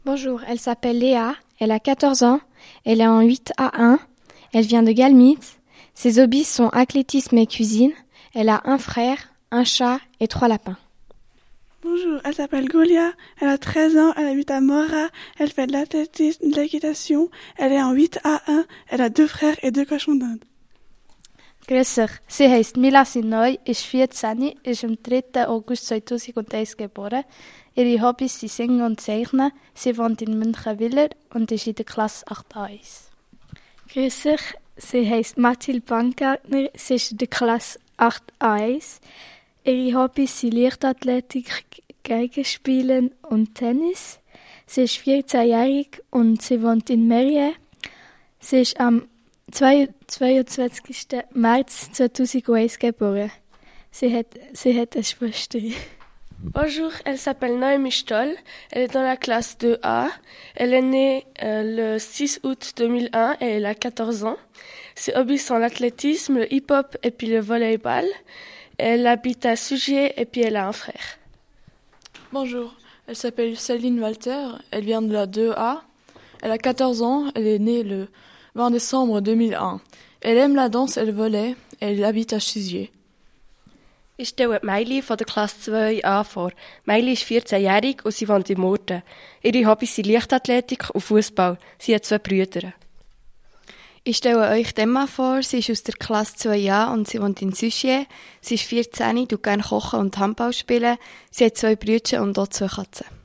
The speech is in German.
Bonjour, elle s'appelle Léa, elle a 14 ans, elle est en 8A1, elle vient de Galmitz. Ses hobbies sont athlétisme et cuisine. Elle a un frère, un chat et 3 lapins. Bonjour, elle s'appelle Golia, elle a 13 ans, elle habite à Mora, elle fait de l'athlétisme, de l'équitation, elle est en 8A1, elle a 2 frères et 2 cochons d'Inde. Grüß euch, sie heisst Mila Sinoi, ist 14, ist am 3. August 2001 geboren. Ihre Hobbys sind Singen und Zeichnen. Sie wohnt in Münchenwiller und ist in der Klasse 8a1. Grüß euch, sie heisst Mathilde Baumgartner, sie ist in der Klasse 8a1. Ihre Hobbys sind Leichtathletik, Geigenspielen und Tennis. Sie ist 14-jährig und sie wohnt in Merieux. Sie ist am 22. März 2001 geboren. Sie hat eine Schwester. Bonjour, elle s'appelle Noémie Stoll, elle est dans la classe 2A. Elle est née le 6 août 2001 et elle a 14 ans. Ses hobbies sont l'athlétisme, le hip-hop et puis le volleyball. Elle habite à Sugier et puis elle a un frère. Bonjour, elle s'appelle Céline Walter, elle vient de la 2A. Elle a 14 ans, elle est née le 20 décembre 2001. Elle aime la danse et le volley et elle habite à Sugier. Ich stelle Meili von der Klasse 2a vor. Meili ist 14-jährig und sie wohnt in Murten. Ihre Hobbys sind Leichtathletik und Fußball. Sie hat 2 Brüder. Ich stelle euch Emma vor. Sie ist aus der Klasse 2a und sie wohnt in Suchier. Sie ist 14, tut gerne kochen und Handball spielen. Sie hat 2 Brüder und auch 2 Katzen.